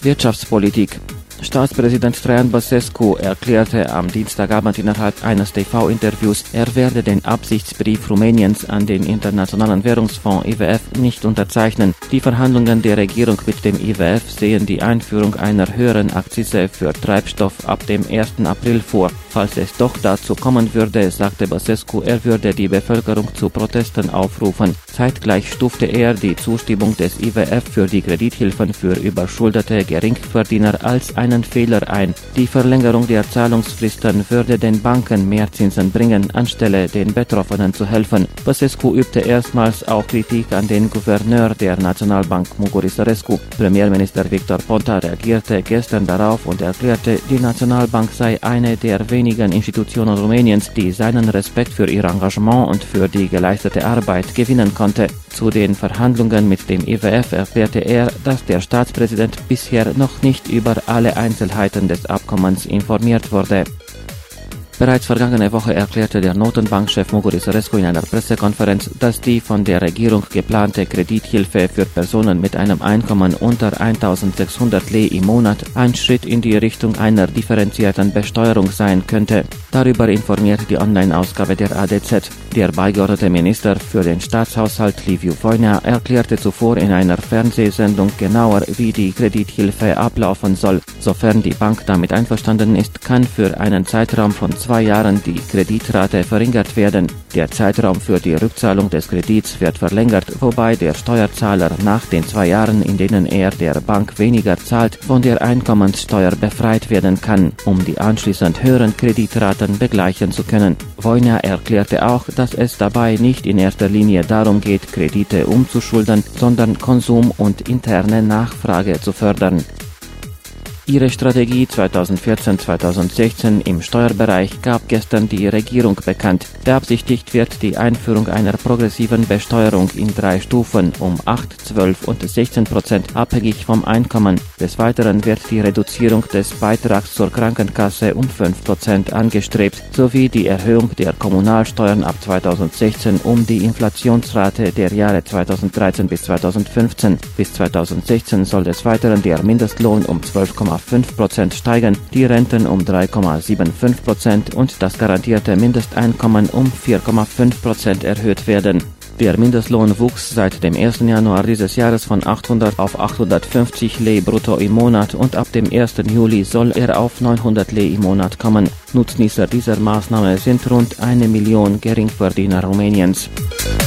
Wirtschaftspolitik. Staatspräsident Traian Băsescu erklärte am Dienstagabend innerhalb eines TV-Interviews, er werde den Absichtsbrief Rumäniens an den Internationalen Währungsfonds IWF nicht unterzeichnen. Die Verhandlungen der Regierung mit dem IWF sehen die Einführung einer höheren Akzise für Treibstoff ab dem 1. April vor. Falls es doch dazu kommen würde, sagte Băsescu, er würde die Bevölkerung zu Protesten aufrufen. Zeitgleich stufte er die Zustimmung des IWF für die Kredithilfen für überschuldete Geringverdiener als einen Fehler ein. Die Verlängerung der Zahlungsfristen würde den Banken mehr Zinsen bringen, anstelle den Betroffenen zu helfen. Băsescu übte erstmals auch Kritik an den Gouverneur der Nationalbank Mugur Isărescu. Premierminister Victor Ponta reagierte gestern darauf und erklärte, die Nationalbank sei eine der wenigen Institutionen Rumäniens, die seinen Respekt für ihr Engagement und für die geleistete Arbeit gewinnen konnte. Zu den Verhandlungen mit dem IWF erklärte er, dass der Staatspräsident bisher noch nicht über alle Einzelheiten des Abkommens informiert wurde. Bereits vergangene Woche erklärte der Notenbankchef Mugur Isărescu in einer Pressekonferenz, dass die von der Regierung geplante Kredithilfe für Personen mit einem Einkommen unter 1600 Lei im Monat ein Schritt in die Richtung einer differenzierten Besteuerung sein könnte. Darüber informiert die Online-Ausgabe der ADZ. Der beigeordnete Minister für den Staatshaushalt Liviu Voinea erklärte zuvor in einer Fernsehsendung genauer, wie die Kredithilfe ablaufen soll. Sofern die Bank damit einverstanden ist, kann für einen Zeitraum von 2 Jahren die Kreditrate verringert werden. Der Zeitraum für die Rückzahlung des Kredits wird verlängert, wobei der Steuerzahler nach den 2 Jahren, in denen er der Bank weniger zahlt, von der Einkommenssteuer befreit werden kann, um die anschließend höheren Kreditraten begleichen zu können. Voinea erklärte auch, dass es dabei nicht in erster Linie darum geht, Kredite umzuschulden, sondern Konsum und interne Nachfrage zu fördern. Ihre Strategie 2014-2016 im Steuerbereich gab gestern die Regierung bekannt. Beabsichtigt wird die Einführung einer progressiven Besteuerung in 3 Stufen um 8, 12 und 16% abhängig vom Einkommen. Des Weiteren wird die Reduzierung des Beitrags zur Krankenkasse um 5% angestrebt, sowie die Erhöhung der Kommunalsteuern ab 2016 um die Inflationsrate der Jahre 2013 bis 2015. Bis 2016 soll des Weiteren der Mindestlohn um 12,5% steigen, die Renten um 3,75% und das garantierte Mindesteinkommen um 4,5% erhöht werden. Der Mindestlohn wuchs seit dem 1. Januar dieses Jahres von 800 auf 850 Lei brutto im Monat und ab dem 1. Juli soll er auf 900 Lei im Monat kommen. Nutznießer dieser Maßnahme sind rund 1 Million Geringverdiener Rumäniens.